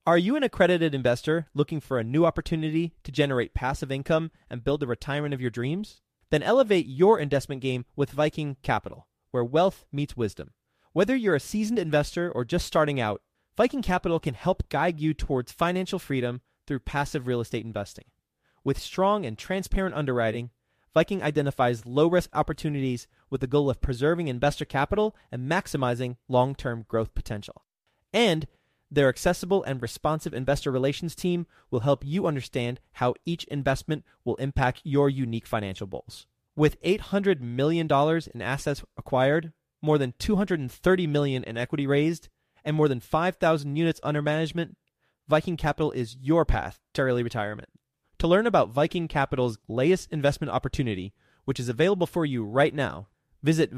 Are you an accredited investor looking for a new opportunity to generate passive income and build the retirement of your dreams? Then elevate your investment game with Viking Capital, where wealth meets wisdom. Whether you're a seasoned investor or just starting out, Viking Capital can help guide you towards financial freedom through passive real estate investing. With strong and transparent underwriting, Viking identifies low-risk opportunities with the goal of preserving investor capital and maximizing long-term growth potential. And their accessible and responsive investor relations team will help you understand how each investment will impact your unique financial goals. With $800 million in assets acquired, more than $230 million in equity raised, and more than 5,000 units under management, Viking Capital is your path to early retirement. To learn about Viking Capital's latest investment opportunity, which is available for you right now, visit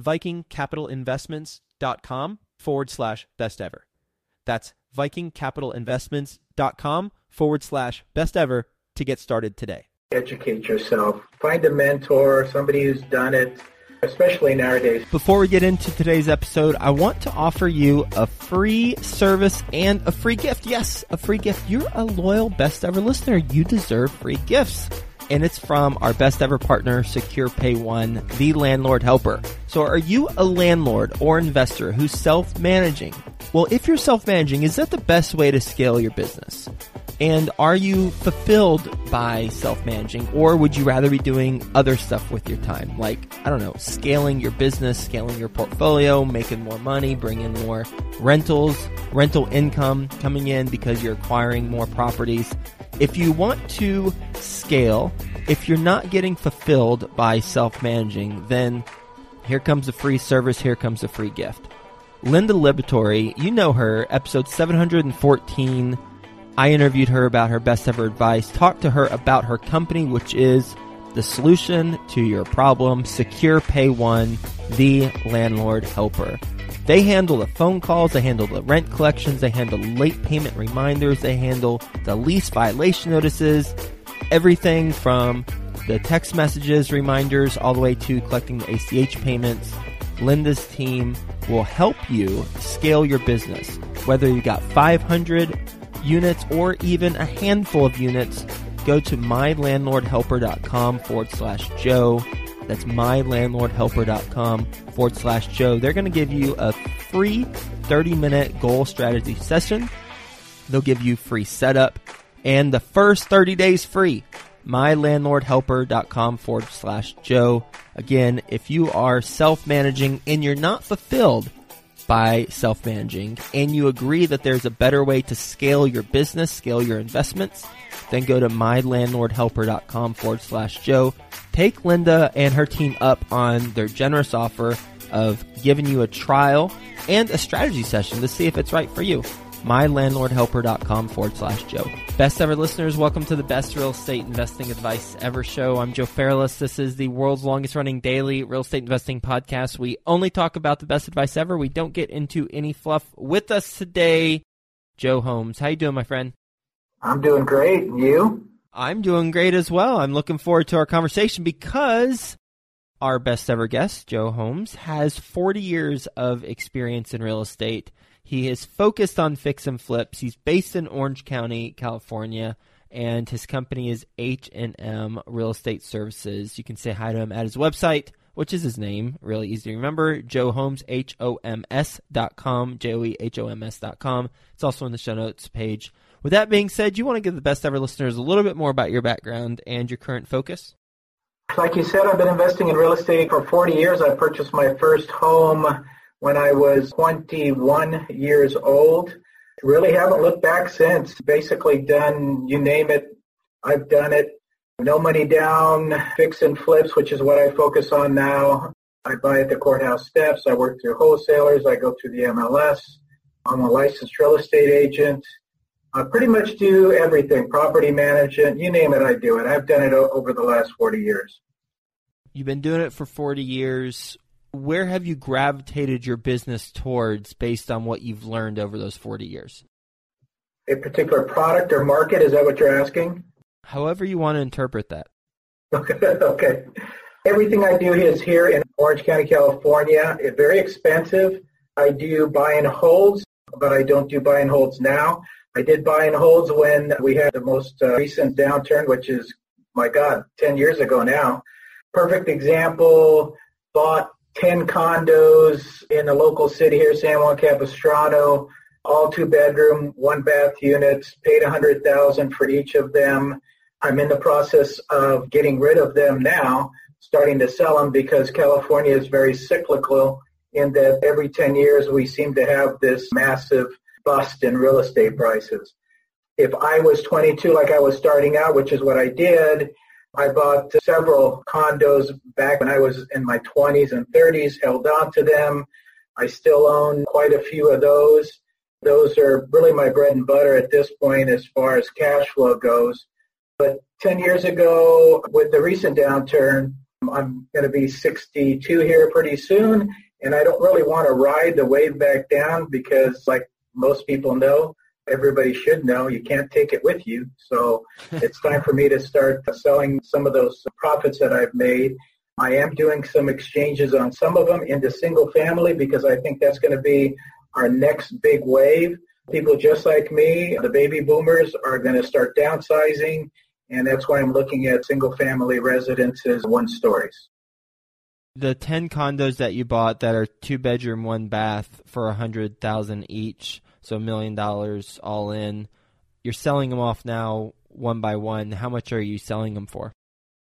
vikingcapitalinvestments.com/best ever. That's vikingcapitalinvestments.com/best ever to get started today. Educate yourself. Find a mentor, somebody who's done it, especially nowadays. Before we get into today's episode, I want to offer you a free service and a free gift. Yes, a free gift. You're a loyal Best Ever listener. You deserve free gifts. And it's from our best ever partner, Secure Pay One, the landlord helper. So are you a landlord or investor who's self-managing? Well, if you're self-managing, is that the best way to scale your business? And are you fulfilled by self-managing, or would you rather be doing other stuff with your time? Like, I don't know, scaling your business, scaling your portfolio, making more money, bringing more rental income coming in because you're acquiring more properties. If you want to scale, if you're not getting fulfilled by self-managing, then here comes a free service, here comes a free gift. Linda Liberatore, you know her, episode 714, I interviewed her about her best ever advice, talked to her about her company, which is the solution to your problem, Secure Pay One, the landlord helper. They handle the phone calls, they handle the rent collections, they handle late payment reminders, they handle the lease violation notices, everything from the text messages, reminders, all the way to collecting the ACH payments. Linda's team will help you scale your business. Whether you got 500 units or even a handful of units, go to mylandlordhelper.com/Joe. That's mylandlordhelper.com/Joe. They're going to give you a free 30-minute goal strategy session. They'll give you free setup and the first 30 days free. mylandlordhelper.com/Joe. Again, if you are self-managing and you're not fulfilled by self-managing and you agree that there's a better way to scale your business, scale your investments, then go to mylandlordhelper.com/Joe. Take Linda and her team up on their generous offer of giving you a trial and a strategy session to see if it's right for you. mylandlordhelper.com/Joe. Best ever listeners, welcome to the Best Real Estate Investing Advice Ever show. I'm Joe Fairless. This is the world's longest running daily real estate investing podcast. We only talk about the best advice ever. We don't get into any fluff. With us today, Joe Holmes. How you doing, my friend? I'm doing great. And you? I'm doing great as well. I'm looking forward to our conversation because our best ever guest, Joe Holmes, has 40 years of experience in real estate. He is focused on fix and flips. He's based in Orange County, California, and his company is H&M Real Estate Services. You can say hi to him at his website, which is his name, really easy to remember, joehomes.com, joehoms.com. It's also in the show notes page. With that being said, you want to give the best ever listeners a little bit more about your background and your current focus? Like you said, I've been investing in real estate for 40 years. I purchased my first home when I was 21 years old. Really haven't looked back since. Basically done, you name it, I've done it. No money down, fix and flips, which is what I focus on now. I buy at the courthouse steps. I work through wholesalers. I go through the MLS. I'm a licensed real estate agent. I pretty much do everything, property management, you name it, I do it. I've done it over the last 40 years. You've been doing it for 40 years. Where have you gravitated your business towards based on what you've learned over those 40 years? A particular product or market, is that what you're asking? However you want to interpret that. Okay. Everything I do is here in Orange County, California. It's very expensive. I do buy and holds, but I don't do buy and holds now. I did buy and holds when we had the most recent downturn, which is, my God, 10 years ago now. Perfect example, bought 10 condos in a local city here, San Juan Capistrano, all 2-bedroom, 1-bath units, paid $100,000 for each of them. I'm in the process of getting rid of them now, starting to sell them because California is very cyclical in that every 10 years we seem to have this massive bust in real estate prices. If I was 22 like I was starting out, which is what I did, I bought several condos back when I was in my 20s and 30s, held on to them. I still own quite a few of those. Those are really my bread and butter at this point as far as cash flow goes. But 10 years ago, with the recent downturn, I'm going to be 62 here pretty soon, and I don't really want to ride the wave back down because, like most people know, everybody should know, you can't take it with you. So it's time for me to start selling some of those profits that I've made. I am doing some exchanges on some of them into single family because I think that's going to be our next big wave. People just like me, the baby boomers, are going to start downsizing. And that's why I'm looking at single-family residences, 1-stories. The 10 condos that you bought that are 2-bedroom, 1-bath for $100,000 each, so $1 million all in, you're selling them off now one by one. How much are you selling them for?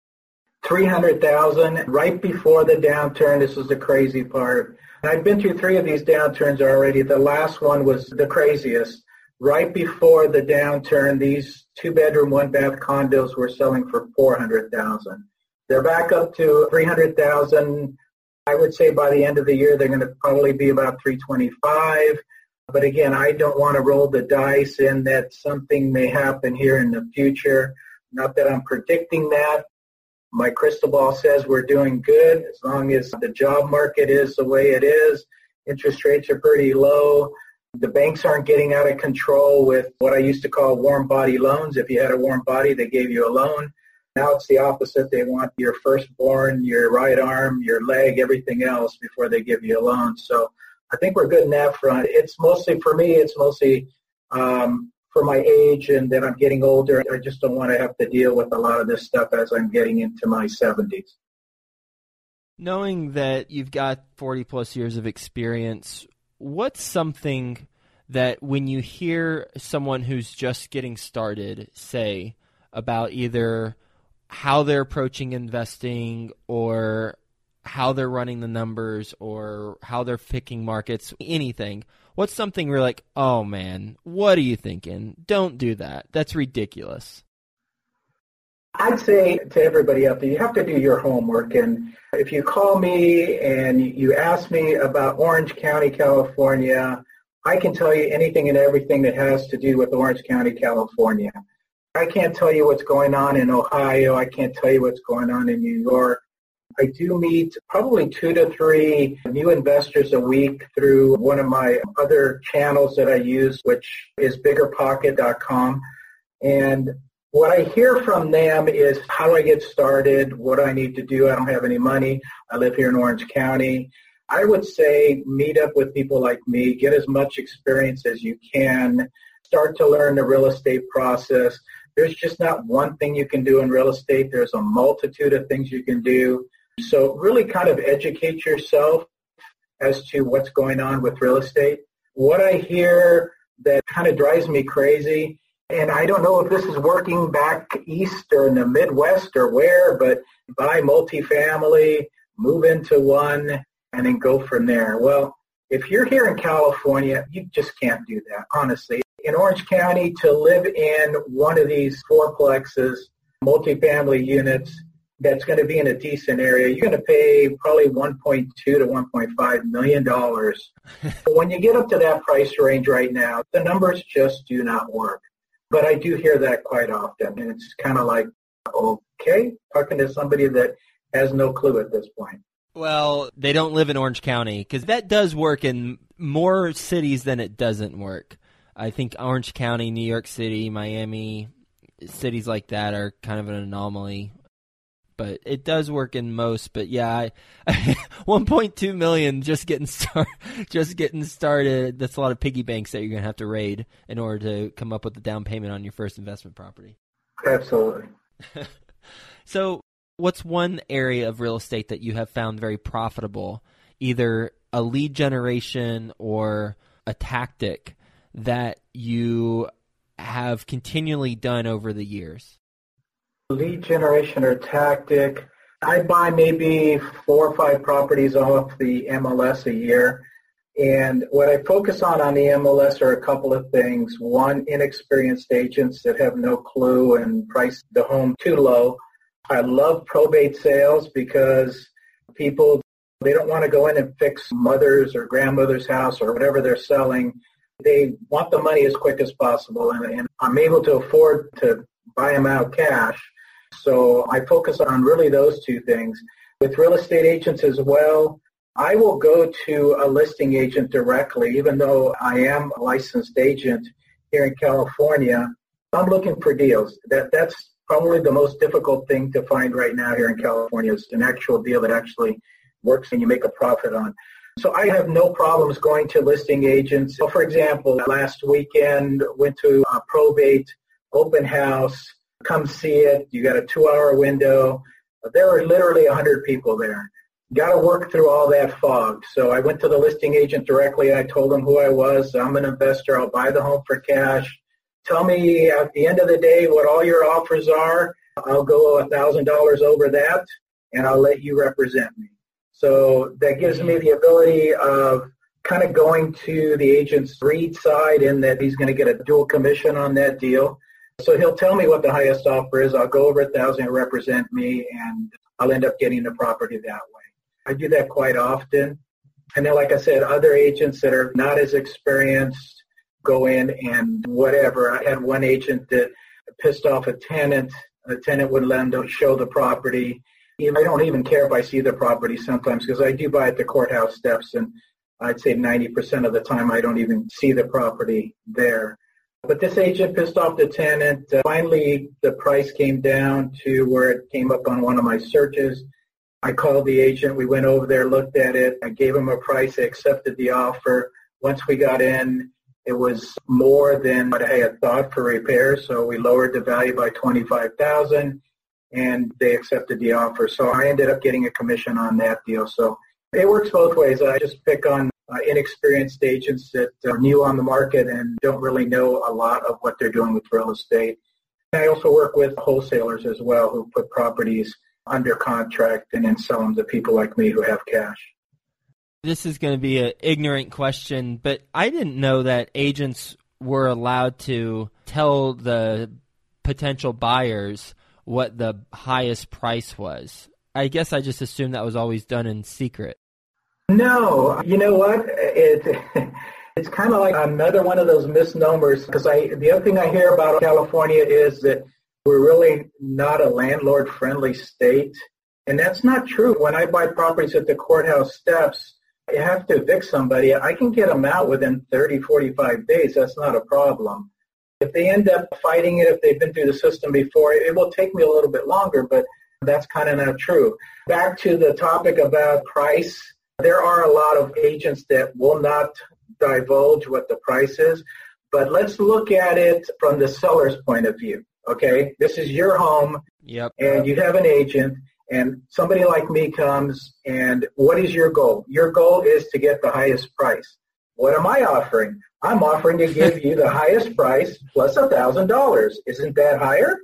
$300,000 right before the downturn. This is the crazy part. I've been through 3 of these downturns already. The last one was the craziest. Right before the downturn, these 2-bedroom, 1-bath condos were selling for $400,000. They're back up to $300,000. I would say by the end of the year, they're going to probably be about $325,000. But again, I don't want to roll the dice in that something may happen here in the future. Not that I'm predicting that. My crystal ball says we're doing good as long as the job market is the way it is. Interest rates are pretty low. The banks aren't getting out of control with what I used to call warm body loans. If you had a warm body, they gave you a loan. Now it's the opposite. They want your firstborn, your right arm, your leg, everything else before they give you a loan. So I think we're good in that front. It's mostly, for me, it's mostly for my age and that I'm getting older. I just don't want to have to deal with a lot of this stuff as I'm getting into my 70s. Knowing that you've got 40-plus years of experience, what's something that when you hear someone who's just getting started say about either how they're approaching investing or how they're running the numbers or how they're picking markets, anything, what's something we're like, oh man, what are you thinking? Don't do that. That's ridiculous. I'd say to everybody out there, you have to do your homework. And if you call me and you ask me about Orange County, California, I can tell you anything and everything that has to do with Orange County, California. I can't tell you what's going on in Ohio. I can't tell you what's going on in New York. I do meet probably 2 to 3 new investors a week through one of my other channels that I use, which is biggerpocket.com. And what I hear from them is how I get started, what I need to do. I don't have any money. I live here in Orange County. I would say meet up with people like me, get as much experience as you can, start to learn the real estate process. There's just not one thing you can do in real estate. There's a multitude of things you can do. So really kind of educate yourself as to what's going on with real estate. What I hear that kind of drives me crazy, and I don't know if this is working back east or in the Midwest or where, but buy multifamily, move into one, and then go from there. Well, if you're here in California, you just can't do that, honestly. In Orange County, to live in one of these fourplexes, multifamily units, that's going to be in a decent area, you're going to pay probably $1.2 to $1.5 million. But when you get up to that price range right now, the numbers just do not work. But I do hear that quite often, and it's kind of like, okay, talking to somebody that has no clue at this point. Well, they don't live in Orange County, because that does work in more cities than it doesn't work. I think Orange County, New York City, Miami, cities like that are kind of an anomaly. but it does work in most. But yeah, 1.2 million just getting started. That's a lot of piggy banks that you're going to have to raid in order to come up with the down payment on your first investment property. Absolutely. So what's one area of real estate that you have found very profitable, either a lead generation or a tactic that you have continually done over the years? Lead generation or tactic, I buy maybe 4 or 5 properties off the MLS a year. And what I focus on the MLS are a couple of things. One, inexperienced agents that have no clue and price the home too low. I love probate sales because people, they don't want to go in and fix mother's or grandmother's house or whatever they're selling. They want the money as quick as possible, and I'm able to afford to buy them out cash. So I focus on really those two things. With real estate agents as well, I will go to a listing agent directly, even though I am a licensed agent here in California. I'm looking for deals. That's probably the most difficult thing to find right now here in California is an actual deal that actually works and you make a profit on. So I have no problems going to listing agents. So for example, last weekend, went to a probate open house. Come see it. You got a 2-hour window. There were literally 100 people there. Got to work through all that fog. So I went to the listing agent directly. I told him who I was. I'm an investor. I'll buy the home for cash. Tell me at the end of the day what all your offers are. I'll go $1,000 over that, and I'll let you represent me. So that gives me the ability of kind of going to the agent's greed side in that he's going to get a dual commission on that deal. So he'll tell me what the highest offer is. I'll go over $1,000 and represent me, and I'll end up getting the property that way. I do that quite often. And then, like I said, other agents that are not as experienced go in and whatever. I had one agent that pissed off a tenant. The tenant wouldn't let him show the property. I don't even care if I see the property sometimes because I do buy at the courthouse steps, and I'd say 90% of the time I don't even see the property there. But this agent pissed off the tenant. Finally, the price came down to where it came up on one of my searches. I called the agent. We went over there, looked at it. I gave him a price. They accepted the offer. Once we got in, it was more than what I had thought for repairs, so we lowered the value by $25,000. And they accepted the offer. So I ended up getting a commission on that deal. So it works both ways. I just pick on inexperienced agents that are new on the market and don't really know a lot of what they're doing with real estate. And I also work with wholesalers as well who put properties under contract and then sell them to people like me who have cash. This is going to be an ignorant question, but I didn't know that agents were allowed to tell the potential buyers what the highest price was. I guess I just assumed that was always done in secret. No, you know what? It's kind of like another one of those misnomers because the other thing I hear about California is that we're really not a landlord-friendly state, and that's not true. When I buy properties at the courthouse steps, you have to evict somebody. I can get them out within 30, 45 days. That's not a problem. If they end up fighting it, if they've been through the system before, it will take me a little bit longer, but that's kind of not true. Back to the topic about price, there are a lot of agents that will not divulge what the price is, but let's look at it from the seller's point of view, okay? This is your home, and you have an agent, and somebody like me comes, and what is your goal? Your goal is to get the highest price. What am I offering? I'm offering to give you the highest price plus $1,000. Isn't that higher?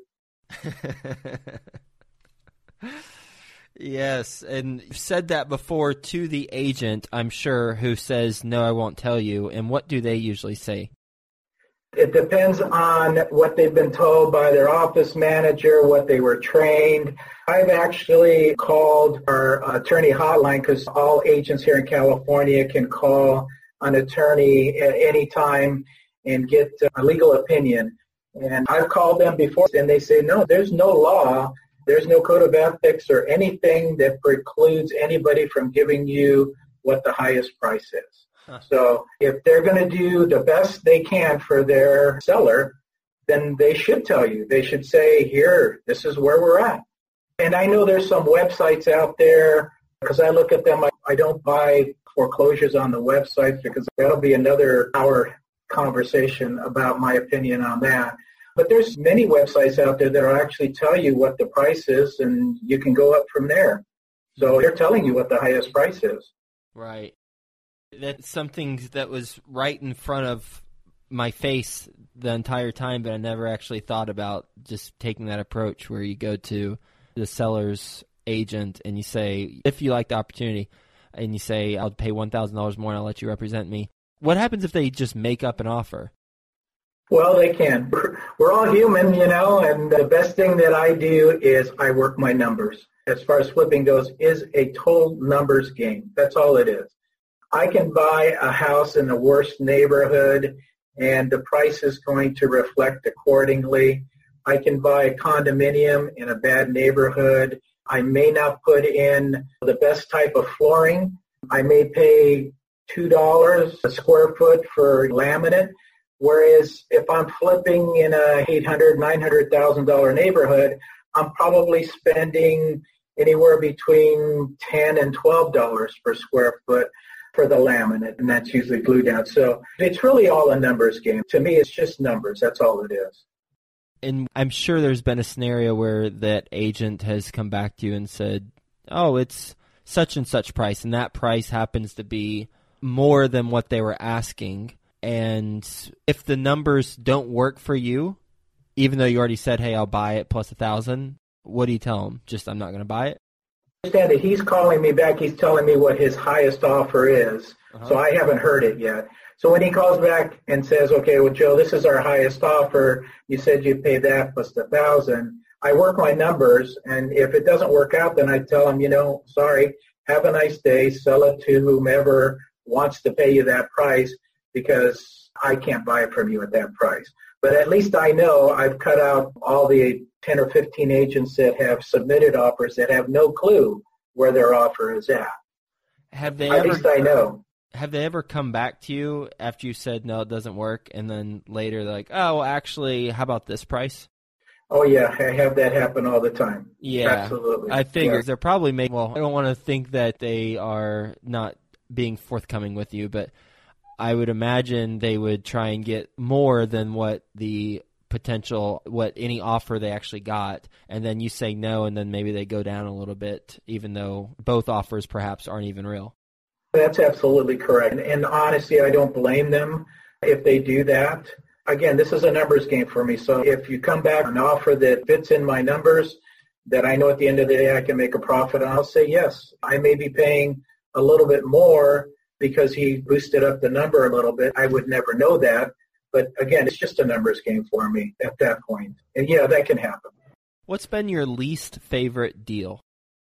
Yes, and you've said that before to the agent, I'm sure, who says, no, I won't tell you. And what do they usually say? It depends on what they've been told by their office manager, what they were trained. I've actually called our attorney hotline because all agents here in California can call an attorney at any time and get a legal opinion. And I've called them before, and they say, no, there's no law, there's no code of ethics or anything that precludes anybody from giving you what the highest price is. Huh. So if they're going to do the best they can for their seller, then they should tell you. They should say, here, this is where we're at. And I know there's some websites out there, because I look at them, I don't buy foreclosures on the websites because that'll be another hour conversation about my opinion on that. But there's many websites out there that will actually tell you what the price is, and you can go up from there. So they're telling you what the highest price is. Right. That's something that was right in front of my face the entire time, but I never actually thought about just taking that approach where you go to the seller's agent and you say, if you like the opportunity, and you say, I'll pay $1,000 more and I'll let you represent me. What happens if they just make up an offer? Well, they can. We're all human, and the best thing that I do is I work my numbers. As far as flipping goes, is a total numbers game. That's all it is. I can buy a house in the worst neighborhood, and the price is going to reflect accordingly. I can buy a condominium in a bad neighborhood. I may not put in the best type of flooring. I may pay $2 a square foot for laminate. Whereas if I'm flipping in a $800,000, $900,000 neighborhood, I'm probably spending anywhere between $10 and $12 per square foot for the laminate, and that's usually glued down. So it's really all a numbers game. To me, it's just numbers. That's all it is. And I'm sure there's been a scenario where that agent has come back to you and said, oh, it's such and such price, and that price happens to be more than what they were asking. And if the numbers don't work for you, even though you already said, hey, I'll buy it plus $1,000, what do you tell them? Just, I'm not going to buy it? Understand that he's calling me back. He's telling me what his highest offer is. So I haven't heard it yet. So when he calls back and says, okay, well, Joe, this is our highest offer. You said you'd pay that plus the $1,000. I work my numbers, and if it doesn't work out, then I tell him, sorry, have a nice day. Sell it to whomever wants to pay you that price, because I can't buy it from you at that price. But at least I know I've cut out all the 10 or 15 agents that have submitted offers that have no clue where their offer is at. At least I know. Have they ever come back to you after you said, no, it doesn't work, and then later they're like, oh, well, actually, how about this price? Oh, yeah, I have that happen all the time. Yeah, absolutely. I figured they're probably making, well, I don't want to think that they are not being forthcoming with you, but I would imagine they would try and get more than what any offer they actually got, and then you say no, and then maybe they go down a little bit, even though both offers perhaps aren't even real. That's absolutely correct. And honestly, I don't blame them if they do that. Again, this is a numbers game for me. So if you come back with an offer that fits in my numbers, that I know at the end of the day I can make a profit, and I'll say yes. I may be paying a little bit more because he boosted up the number a little bit. I would never know that. But again, it's just a numbers game for me at that point. And yeah, that can happen. What's been your least favorite deal?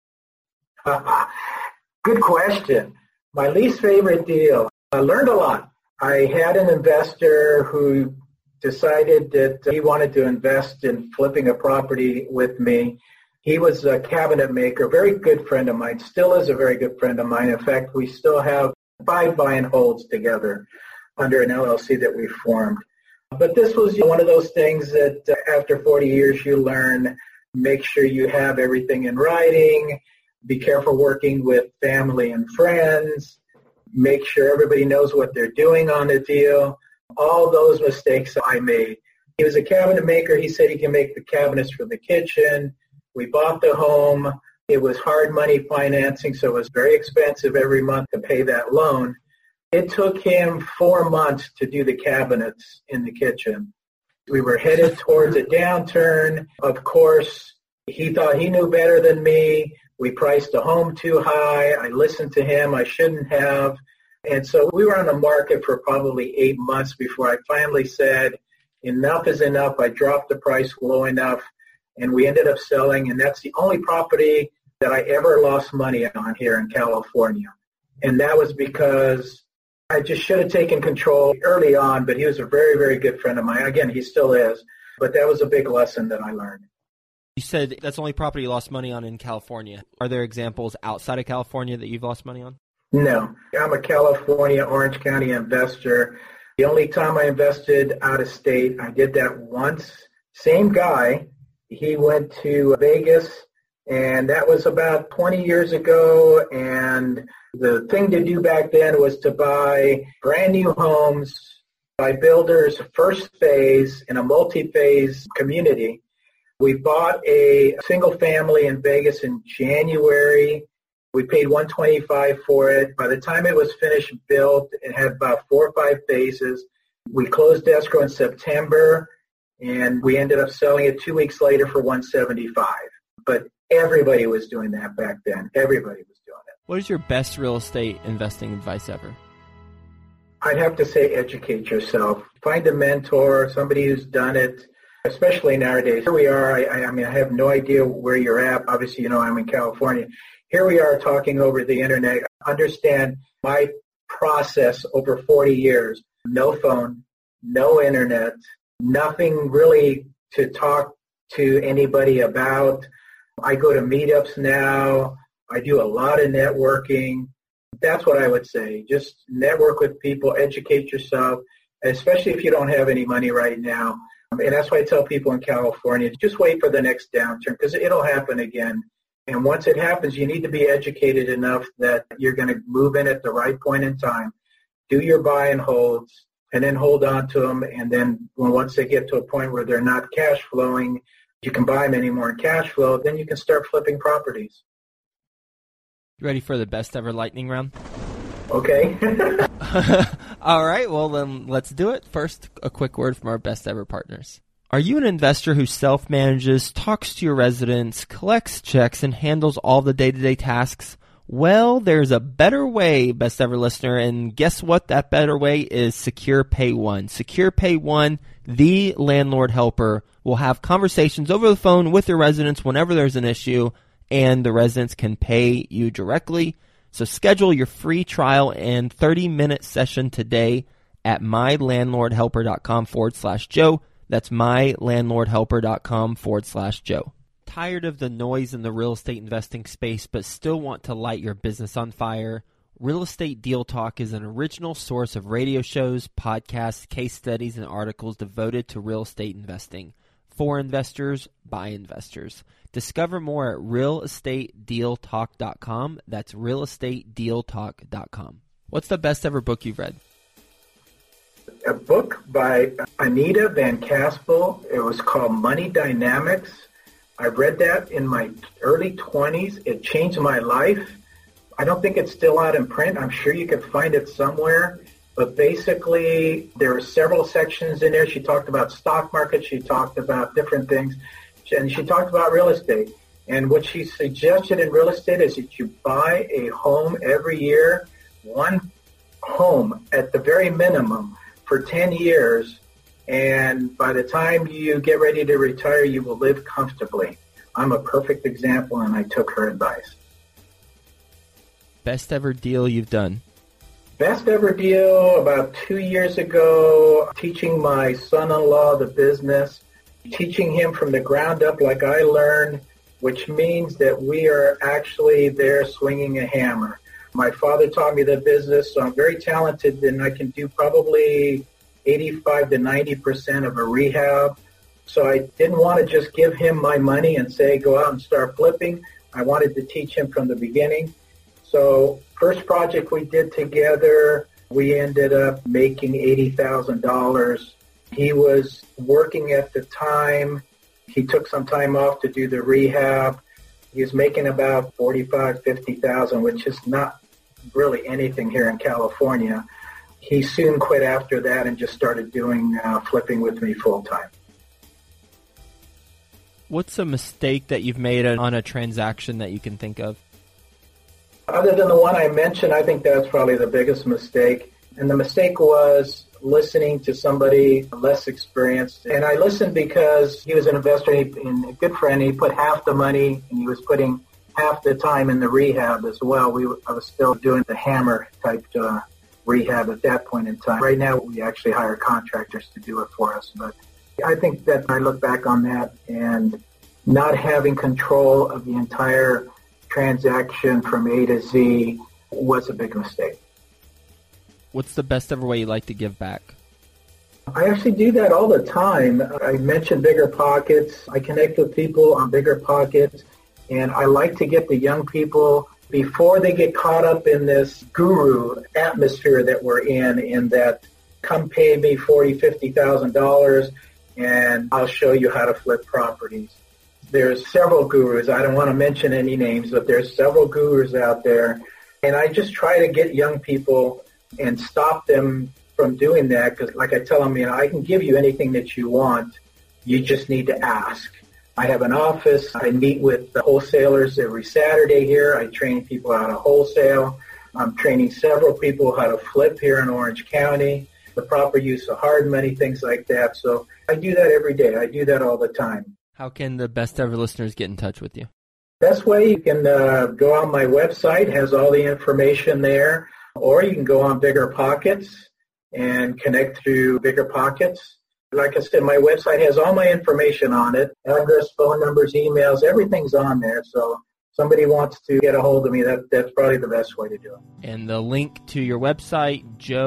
Good question. My least favorite deal. I learned a lot. I had an investor who decided that he wanted to invest in flipping a property with me. He was a cabinet maker, very good friend of mine, still is a very good friend of mine. In fact, we still have 5 buy and holds together under an LLC that we formed. But this was one of those things that after 40 years you learn, make sure you have everything in writing, be careful working with family and friends, make sure everybody knows what they're doing on the deal. All those mistakes I made. He was a cabinet maker. He said he can make the cabinets for the kitchen. We bought the home. It was hard money financing, so it was very expensive every month to pay that loan. It took him 4 months to do the cabinets in the kitchen. We were headed towards a downturn. Of course, he thought he knew better than me. We priced the home too high. I listened to him. I shouldn't have. And so we were on the market for probably 8 months before I finally said, enough is enough. I dropped the price low enough, and we ended up selling. And that's the only property that I ever lost money on here in California. And that was because I just should have taken control early on, but he was a very, very good friend of mine. Again, he still is. But that was a big lesson that I learned. You said that's the only property you lost money on in California. Are there examples outside of California that you've lost money on? No. I'm a California, Orange County investor. The only time I invested out of state, I did that once. Same guy. He went to Vegas And that was about 20 years ago. And the thing to do back then was to buy brand new homes by builders first phase in a multi-phase community. We bought a single family in Vegas in January. We paid $125 for it. By the time it was finished built, it had about 4 or 5 phases. We closed escrow in September, and we ended up selling it 2 weeks later for $175. But everybody was doing that back then. Everybody was doing it. What is your best real estate investing advice ever? I'd have to say educate yourself. Find a mentor, somebody who's done it, especially nowadays. Here we are. I mean, I have no idea where you're at. Obviously, I'm in California. Here we are talking over the internet. Understand my process over 40 years. No phone, no internet, nothing really to talk to anybody about. I go to meetups now. I do a lot of networking. That's what I would say. Just network with people, educate yourself, especially if you don't have any money right now. And that's why I tell people in California, just wait for the next downturn because it'll happen again. And once it happens, you need to be educated enough that you're going to move in at the right point in time, do your buy and holds, and then hold on to them. And then once they get to a point where they're not cash flowing, you can buy them anymore in cash flow, then you can start flipping properties. You ready for the best ever lightning round? Okay. All right, well then let's do it. First, a quick word from our best ever partners. Are you an investor who self-manages, talks to your residents, collects checks, and handles all the day-to-day tasks? Well, there's a better way, best ever listener, and guess what? That better way is Secure Pay One. Secure Pay One, the landlord helper, will have conversations over the phone with your residents whenever there's an issue, and the residents can pay you directly. So schedule your free trial and 30-minute session today at mylandlordhelper.com/Joe. That's mylandlordhelper.com/Joe. Tired of the noise in the real estate investing space but still want to light your business on fire? Real Estate Deal Talk is an original source of radio shows, podcasts, case studies, and articles devoted to real estate investing. For investors, by investors. Discover more at realestatedealtalk.com. That's realestatedealtalk.com. What's the best ever book you've read? A book by Anita Van Caspel. It was called Money Dynamics. I read that in my early 20s. It changed my life. I don't think it's still out in print. I'm sure you could find it somewhere. But basically, there are several sections in there. She talked about stock market. She talked about different things. And she talked about real estate. And what she suggested in real estate is that you buy a home every year, one home at the very minimum for 10 years. And by the time you get ready to retire, you will live comfortably. I'm a perfect example, and I took her advice. Best ever deal you've done? Best ever deal about 2 years ago, teaching my son-in-law the business, teaching him from the ground up like I learned, which means that we are actually there swinging a hammer. My father taught me the business, so I'm very talented, and I can do probably 85 to 90% of a rehab. So I didn't want to just give him my money and say, go out and start flipping. I wanted to teach him from the beginning. So first project we did together, we ended up making $80,000. He was working at the time. He took some time off to do the rehab. He was making about $45,000, $50,000, which is not really anything here in California. He soon quit after that and just started doing flipping with me full time. What's a mistake that you've made on a transaction that you can think of? Other than the one I mentioned, I think that's probably the biggest mistake. And the mistake was listening to somebody less experienced. And I listened because he was an investor and a good friend. He put half the money and he was putting half the time in the rehab as well. I was still doing the hammer type rehab at that point in time. Right now, we actually hire contractors to do it for us. But I think that I look back on that and not having control of the entire transaction from A to Z was a big mistake. What's the best ever way you like to give back? I actually do that all the time. I mentioned Bigger Pockets. I connect with people on Bigger Pockets, And I like to get the young people before they get caught up in this guru atmosphere that we're in that come pay me $40,000, $50,000 and I'll show you how to flip properties. There's several gurus. I don't want to mention any names, but there's several gurus out there. And I just try to get young people and stop them from doing that because, like I tell them, I can give you anything that you want. You just need to ask. I have an office. I meet with the wholesalers every Saturday here. I train people how to wholesale. I'm training several people how to flip here in Orange County, the proper use of hard money, things like that. So I do that every day. I do that all the time. How can the best ever listeners get in touch with you? Best way, you can go on my website, has all the information there, or you can go on Bigger Pockets and connect through Bigger Pockets. Like I said, my website has all my information on it, address, phone numbers, emails, everything's on there. So somebody wants to get a hold of me, that's probably the best way to do it. And the link to your website,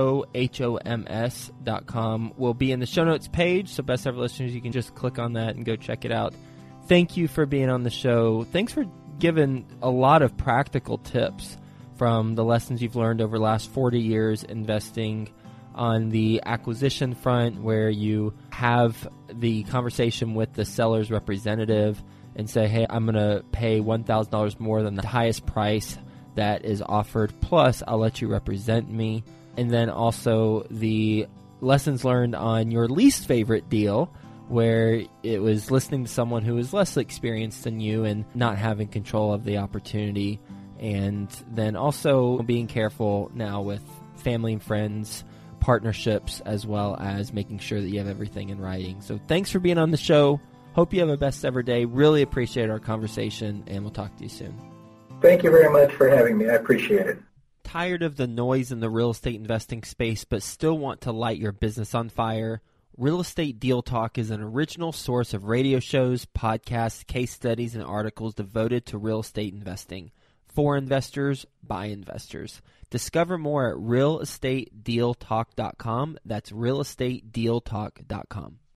joehoms.com, will be in the show notes page. So best ever listeners, you can just click on that and go check it out. Thank you for being on the show. Thanks for giving a lot of practical tips from the lessons you've learned over the last 40 years investing on the acquisition front, where you have the conversation with the seller's representative and say, hey, I'm going to pay $1,000 more than the highest price that is offered, plus I'll let you represent me. And then also the lessons learned on your least favorite deal, where it was listening to someone who was less experienced than you and not having control of the opportunity. And then also being careful now with family and friends, partnerships, as well as making sure that you have everything in writing. So thanks for being on the show. Hope you have a best ever day. Really appreciate our conversation, and we'll talk to you soon. Thank you very much for having me. I appreciate it. Tired of the noise in the real estate investing space, but still want to light your business on fire? Real Estate Deal Talk is an original source of radio shows, podcasts, case studies, and articles devoted to real estate investing. For investors, by investors. Discover more at realestatedealtalk.com. That's realestatedealtalk.com.